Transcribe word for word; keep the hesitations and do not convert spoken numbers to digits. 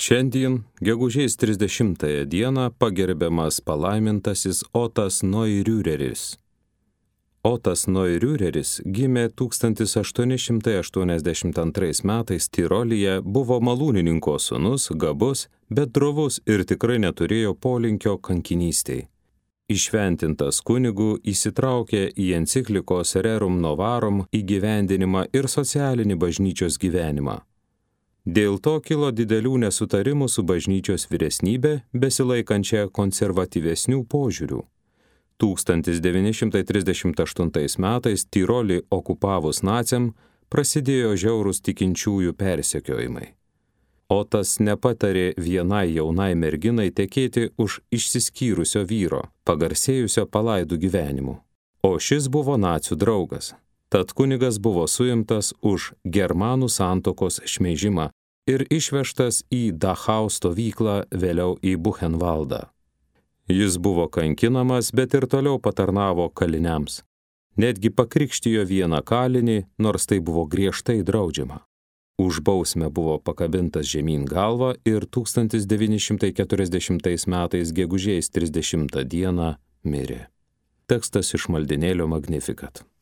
Šiandien, gegužės trisdešimtąją dieną, pagerbiamas palaimintasis Otas Neurüreris. Otas Neurüreris gimė tūkstantis aštuoni šimtai aštuoniasdešimt antrais metais Tirolyje, buvo malūnininko sūnus, gabus, bet drovus ir tikrai neturėjo polinkio kankinystei. Įšventintas kunigu įsitraukė į enciklikos Rerum Novarum įgyvendinimą ir socialinį bažnyčios gyvenimą. Dėl to kilo didelių nesutarimų su bažnyčios vyresnybe, besilaikančia konservatyvesnių požiūrių. tūkstantis devyni šimtai trisdešimt aštuntais metais Tirolį okupavus naciam prasidėjo žiaurūs tikinčiųjų persekiojimai. Otas nepatarė vienai jaunai merginai tekėti už išsiskyrusio vyro, pagarsėjusio palaidų gyvenimu. O šis buvo nacių draugas. Tad kunigas buvo suimtas už germanų santuokos šmeižimą ir išvežtas į Dachau stovyklą, vėliau į Buchenvaldą. Jis buvo kankinamas, bet ir toliau patarnavo kaliniams. Netgi pakrikštijo vieną kalinį, nors tai buvo griežtai draudžiama. Už bausmę buvo pakabintas žemyn galva ir tūkstantis devyni šimtai keturiasdešimtais metais gegužės trisdešimtą dieną mirė. Tekstas iš maldinėlio Magnificat.